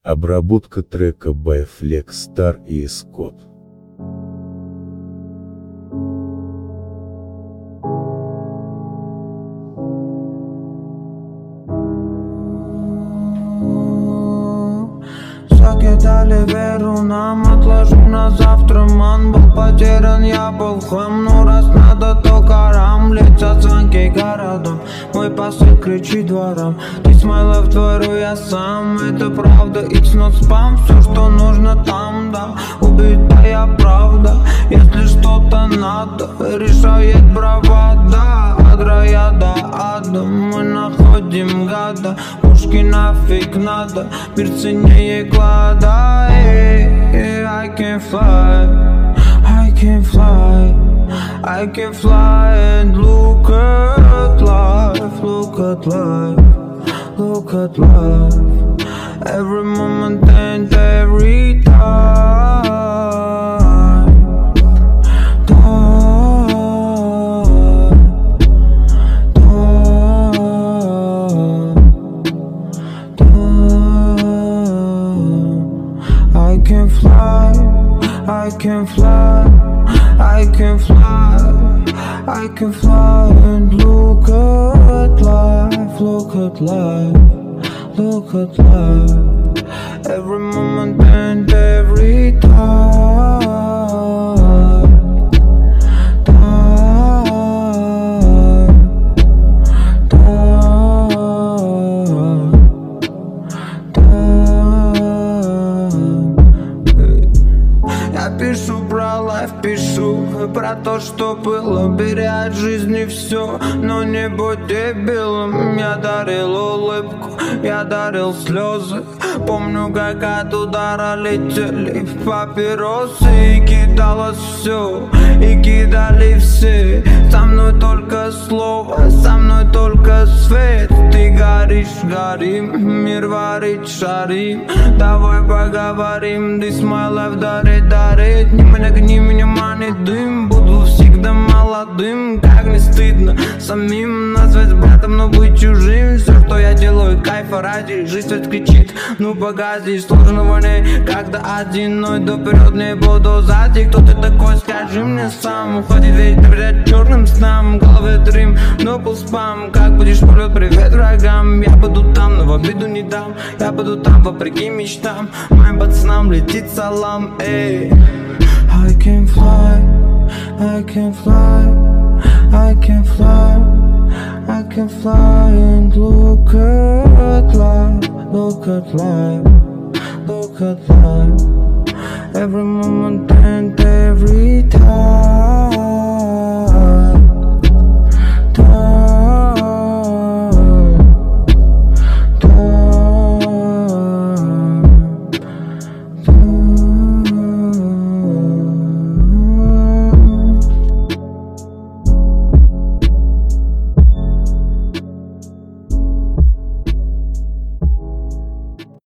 Обработка трека by Flexstar и Scott. Закидали веру нам, отложу на завтра. Ман был потерян, я был хлам. Ну раз надо, то карам. Летят звонки городом, мой посыл кричит дворам. This my love, творю я сам. Это правда, it's not spam. Все, что нужно там, да. Убитая правда. Если что-то надо, решает бравада. От рая до ада мы находим гада. Пушки нафиг надо, мир ценнее клада. I can fly, I can fly, I can fly and look at life, look at life, look at life. Every moment and every time. I can fly, I can fly, I can fly, I can fly and look at life, look at life, look at life. Every moment and every time. Я пишу про лайф, пишу про то, что было. Бери от жизни все, но не будь дебилом. Я дарил улыбку, я дарил слезы. Помню, как от удара летели папиросы. И кидалось все, и кидали все. Со мной только слово, со мной только свет. Ты горишь, горим, мир варит, шарим. Давай поговорим, this my life, дарит, дарит. Не нагни меня, манит дым. Буду всегда молодым, как не стыдно самим назвать братом, но быть чужим. Все, что я делаю, кайфа ради. Жизнь ведь кричит, ну погоди. Сложного не, когда один, но иду вперед, не буду сзади. Кто ты такой, скажи мне сам. Уходит ведь доверять черным снам. Головы дрим, но был спам. Как будешь полет, привет врагам. Я буду там, но в обиду не дам. Я буду там, вопреки мечтам. Моим пацанам летит салам, эй. I can fly, I can fly, I can fly, I can fly and look at life, look at life, look at life. Every moment and every time.